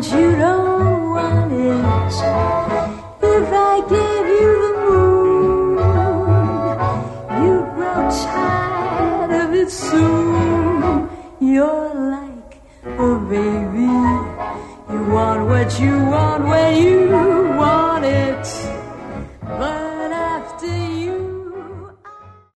want, you don't want it. If I gave you the moon, you'd grow tired of it soon. You're like a baby. You want what you want when you want it.